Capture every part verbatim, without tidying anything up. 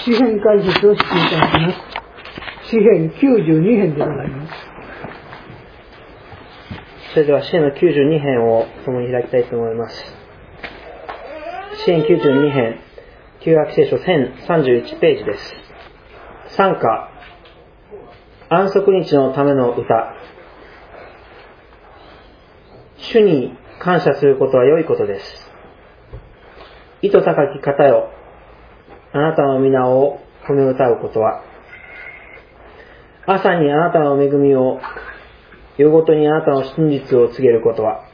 詩編解説をしていただきます。詩編きゅうじゅうに編でございます。 それでは詩編のきゅうじゅうに編を共に開きたいと思います。詩編きゅうじゅうに編、旧約聖書せんさんじゅういちページです。賛歌、安息日のための歌。主に感謝することは良いことです。意図高き方よ、あなたの皆を褒め歌うことは、朝にあなたの恵みを、夜ごとにあなたの真実を告げることは、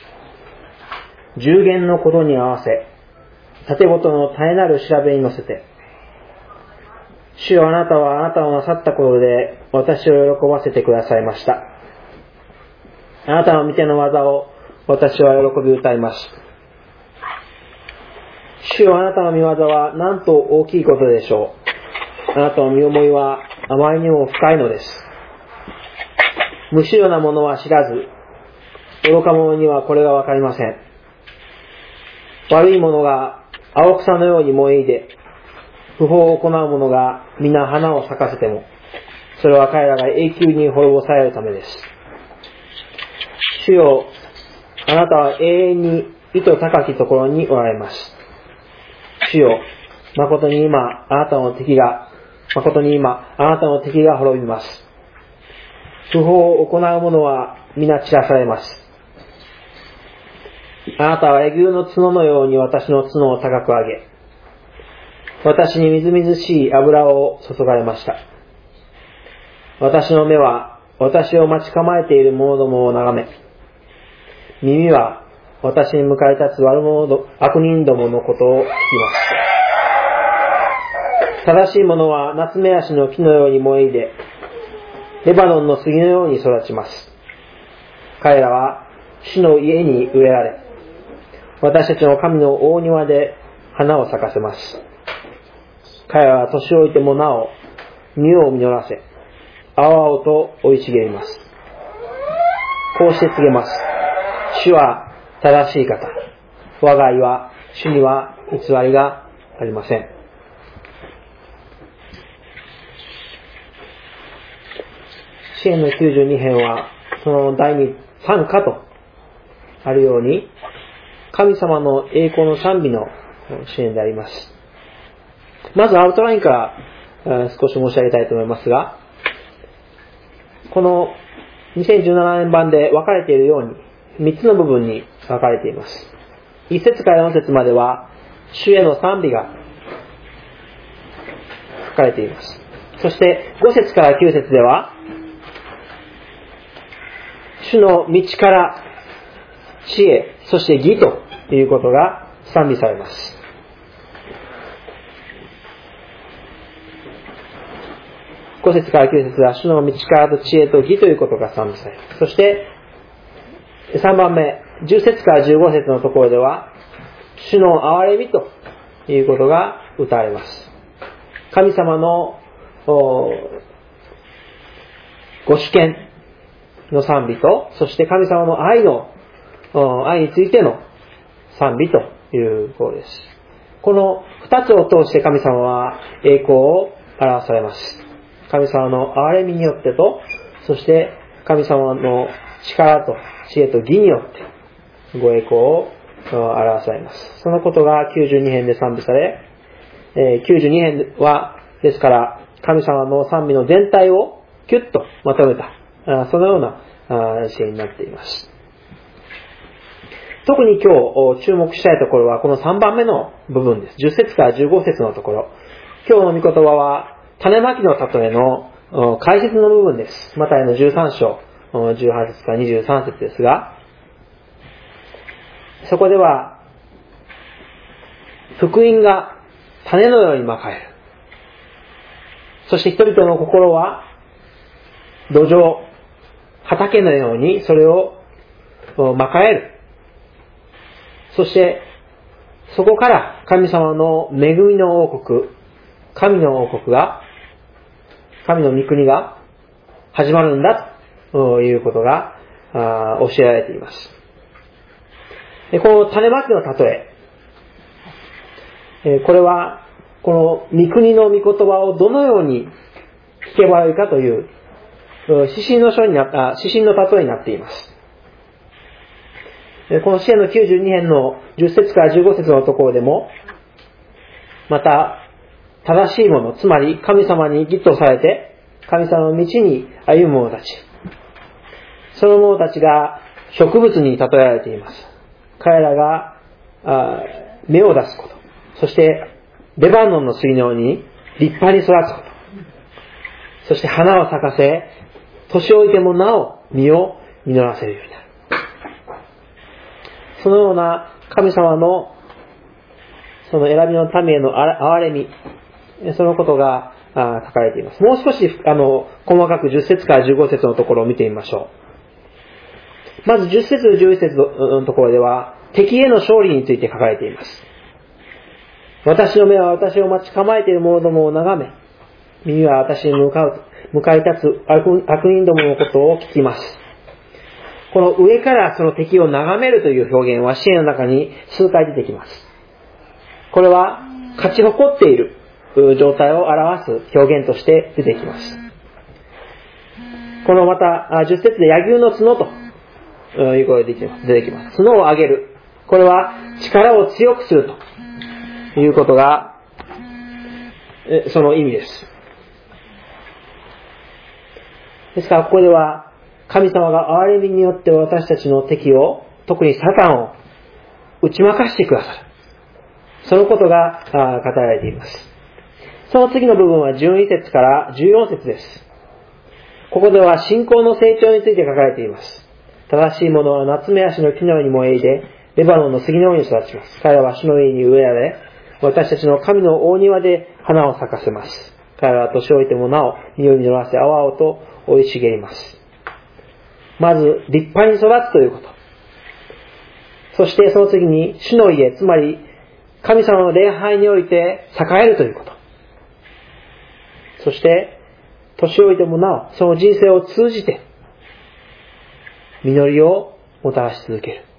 十言のことに合わせ、盾ごとの絶えなる調べに乗せて、主よ、あなたはあなたのなさったことで私を喜ばせてくださいました。あなたの御手の技を私は喜び歌います。主よ、あなたの御業はなんと大きいことでしょう。あなたの身思いはあまりにも深いのです。無主よなものは知らず、愚か者にはこれがわかりません。悪い者が青草のように燃えいで、不法を行う者が皆花を咲かせても、それは彼らが永久に滅ぼされるためです。主よ、あなたは永遠に意図高きところにおられます。主よ、誠に今、あなたの敵が、誠に今、あなたの敵が滅びます。不法を行う者は皆散らされます。あなたはエギュの角のように私の角を高く上げ、私にみずみずしい油を注がれました。私の目は私を待ち構えている者どもを眺め、耳は私に向かい立つ悪者ど悪人どものことを聞きます。正しい者は夏目足の木のように燃えいで、レバノンの杉のように育ちます。彼らは主の家に植えられ、私たちの神の大庭で花を咲かせます。彼らは年老いてもなお実を実らせ、青々と生い茂ります。こうして告げます。主は正しい方。我が愛は主には偽りがありません。詩編のきゅうじゅうに編はその第二賛歌とあるように、神様の栄光の賛美の詩編であります。まずアウトラインから少し申し上げたいと思いますが、このにせんじゅうななねん版で分かれているようにみっつの部分に分かれています。いち節からよん節までは主への賛美が書かれています。そしてご節からきゅう節では主の道から知恵、そして義ということが賛美されます。ご節からきゅう節は主の道からと知恵と義ということが賛美されます。そしてさんばんめ、じゅう節からじゅうご節のところでは主の憐れみということが歌われます。神様のご主権の賛美と、そして神様の愛の愛についての賛美ということです。この二つを通して神様は栄光を表されます。神様の憐れみによってと、そして神様の力と知恵と義によってご栄光を表されます。そのことがきゅうじゅうに編で賛美され、きゅうじゅうに編はですから神様の賛美の全体をキュッとまとめた、そのような詩になっています。特に今日注目したいところはこのさんばんめの部分です。じゅっ節からじゅうご節のところ。今日の御言葉は種まきの例えの解説の部分です。マタイのじゅうさん章じゅうはち節からにじゅうさん節ですが、そこでは福音が種のようにまかれる。そして人々の心は土壌、畑のようにそれをまかれる。そしてそこから神様の恵みの王国、神の王国が、神の御国が始まるんだということが教えられています。この種まきの例え、これはこの御国の御言葉をどのように聞けばよいかという指針の書になった指針の例えになっています。この詩篇のきゅうじゅうに編のじゅっ節からじゅうご節のところでも、また正しいもの、つまり神様に義とされて神様の道に歩む者たち、その者たちが植物に例えられています。彼らが芽を出すこと、そしてレバノンの杉のように立派に育つこと、そして花を咲かせ、年老いてもなお実を実らせるようになる。そのような神様のその選びの民への憐れみ、そのことが書かれています。もう少しあの細かくじゅっ節からじゅうご節のところを見てみましょう。まずじゅっ節じゅういち節のところでは敵への勝利について書かれています。私の目は私を待ち構えている者どもを眺め、耳は私に向かう向かい立つ悪人どものことを聞きます。この上からその敵を眺めるという表現は詩篇の中に数回出てきます。これは勝ち誇っている状態を表す表現として出てきます。このまたじゅっ節で柳生の角ということで出てきます。角を上げる。これは力を強くするということがその意味です。ですからここでは神様が憐れみによって私たちの敵を、特にサタンを打ち負かしてくださる。そのことが語られています。その次の部分はじゅうに節からじゅうよん節です。ここでは信仰の成長について書かれています。正しい者は夏目足の木のように燃えで、レバノンの杉のように育ちます。彼らは主の家に植えられ、私たちの神の大庭で花を咲かせます。彼らは年老いてもなお実を実らせ、青々と生い茂ります。まず立派に育つということ。そしてその次に主の家、つまり神様の礼拝において栄えるということ。そして年老いてもなおその人生を通じて実りをもたらし続ける。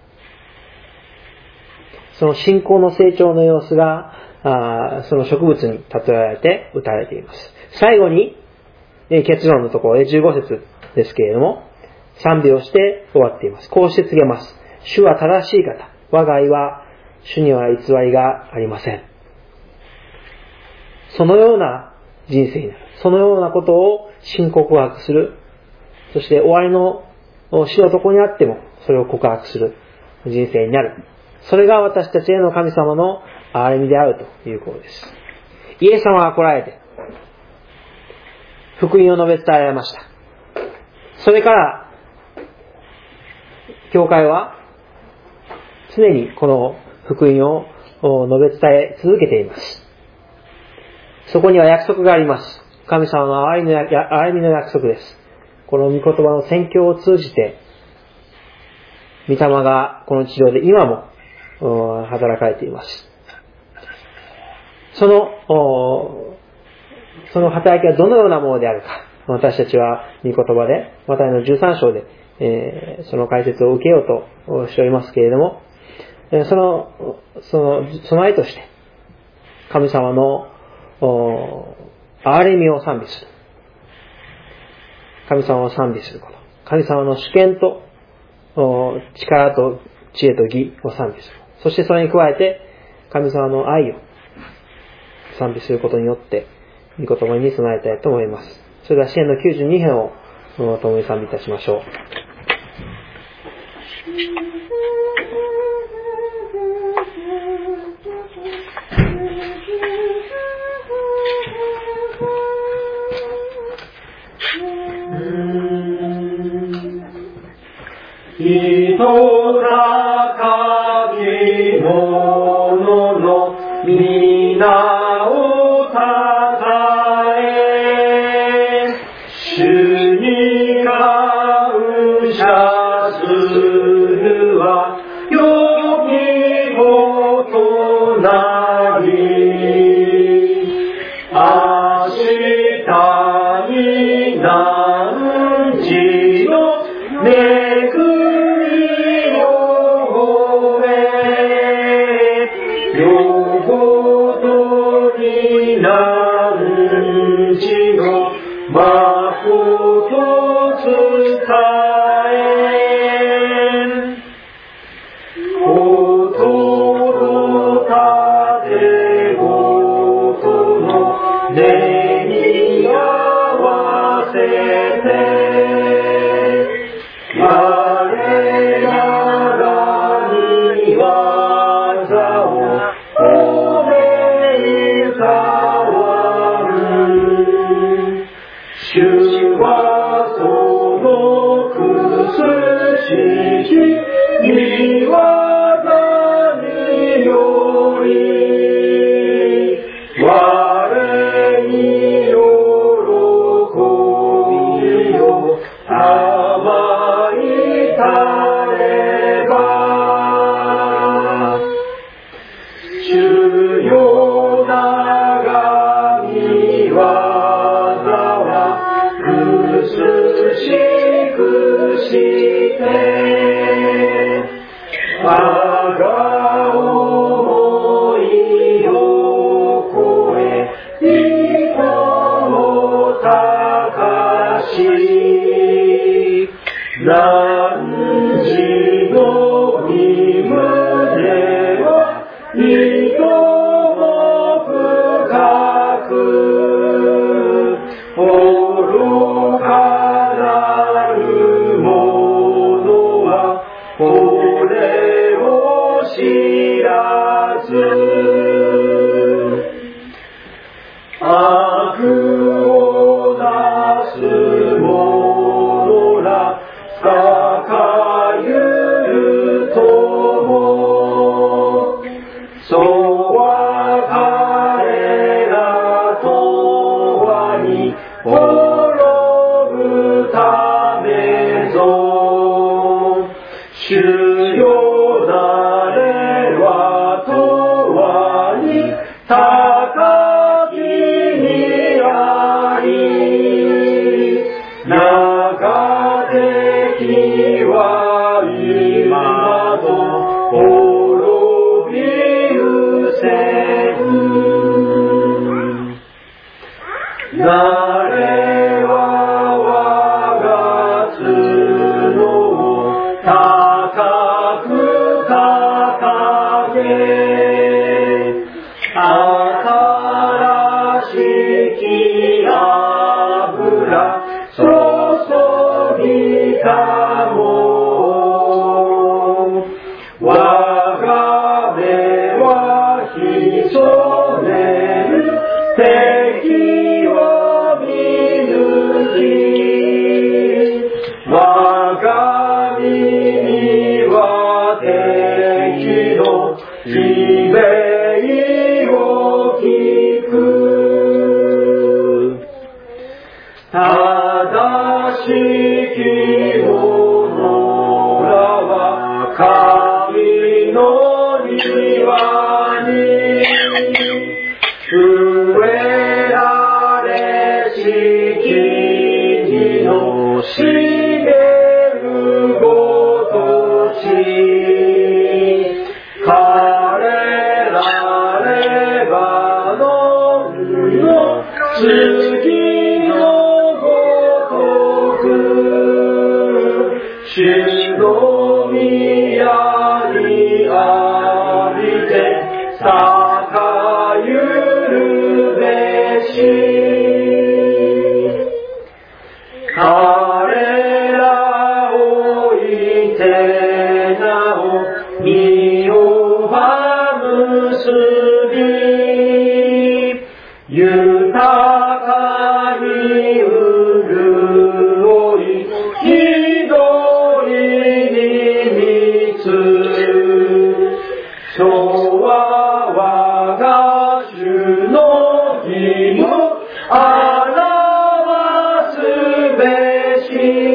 その信仰の成長の様子があその植物に例えられて打たれています。最後に結論のところでじゅうご節ですけれども、賛美をして終わっています。こうして告げます。主は正しい方。我が愛は主には偽りがありません。そのような人生になる。そのようなことを信仰告白する。そして終わりの死のところにあってもそれを告白する人生になる。それが私たちへの神様の憐れみであるということです。イエス様が来られて福音を述べ伝えられました。それから教会は常にこの福音を述べ伝え続けています。そこには約束があります。神様の憐れみの約束です。この御言葉の宣教を通じて御霊がこの地上で今も働かれています。そのその働きはどのようなものであるか、私たちは御言葉でマタイのじゅうさん章で、えー、その解説を受けようとしておりますけれども、そのその備えとして神様の憐れみを賛美する、神様を賛美すること、神様の主権と力と知恵と義を賛美する、そしてそれに加えて神様の愛を賛美することによって御言葉に備えたいと思います。それでは詩篇のきゅうじゅうに編を共に賛美いたしましょう。 人高き者の皆をたたえ、主に感謝するは良きことなり、明日に何時の恵みを褒め、両方汝のまこと伝え心立てごとの根に合わせて我らが御業を褒め歌わる主はその苦しき御業により我に喜びを賜りたれば主よ長み業は美しくして我が思いを超え人を高し汝の御胸は人も深く愚かなる者はこれを知らず悪をなす者らかかゆるともそうは彼らとはに滅ぶためぞ主よ誰はとはに高きにあり長敵は今と滅びうせん誰は我が角を高く掲げ新しき油注ぎたも我が目は潜める敵を見抜き我が耳は敵の悲鳴を聞く正しき者らは神の庭に植えられし木々の茂るごとし彼らレバノンの杉のごとく主の宮にありて栄ゆるべし彼らをいてなお身をは結び豊かに潤いひどいに満つ昭和我が主の義を表すべし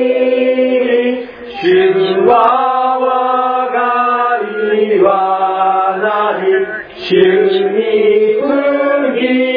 主は我が岩なり主に釘